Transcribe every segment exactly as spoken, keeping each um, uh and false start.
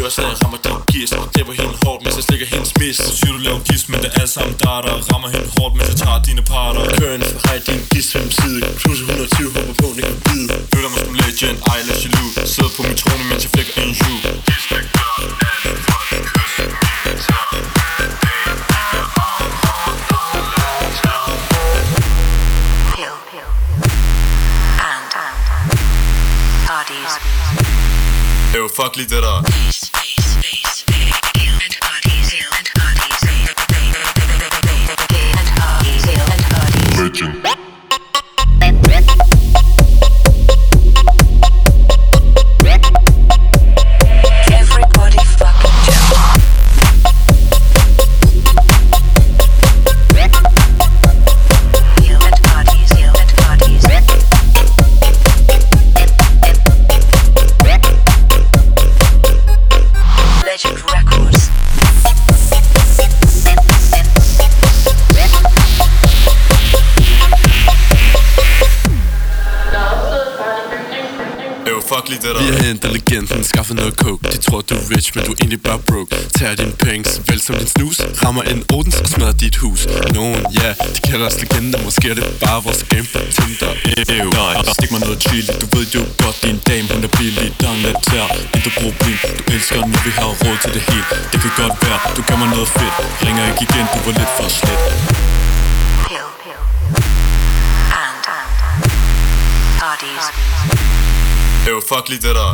hiver slagen, rammer din gis. Dræber hende hårdt, mens jeg slikker hendes mis. Så siger du laver gis, men det er alle sammen darter. Rammer hende hårdt, mens jeg tager dine parter. Køren for hej, din gis fem side. Plus et hundrede og tyve, håber på, den ikke kan bide. Føler mig som legend, I let you lose. Sidder på min trone, mens jeg flækker en jul. Gis med gør, alle folk kysser min tær. Ew, fuck lige det der. Legend. Everybody fucking jump. Legend Records. Fuck lige det der. Vi har hentet legenden, skaffet noget coke. De tror du er rich, men du er egentlig bare broke. Tager dine penge, vel som din snus. Rammer en Odens og smadrer dit hus. Nogen, ja, yeah, de kalder os legender. Måske er det bare vores game på Tinder. Ew, nej, stik mig noget chili. Du ved jo godt, din dame, hun er billig. Der er lidt tær, intet problem. Du elsker, når vi har råd til det hele. Det kan godt være, du gør mig noget fedt. Ringer ikke igen, du var lidt for slet. Pill, pill. And, and, parties. Ew, fuck lige det der.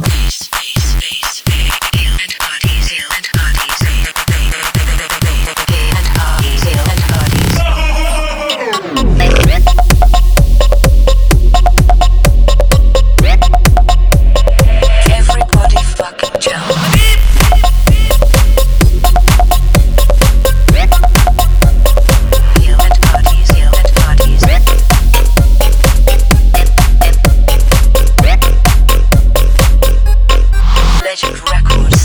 Everybody fucking jump. Legend Records.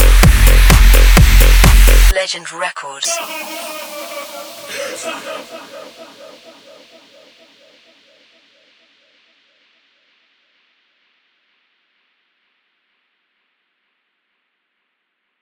Legend Records.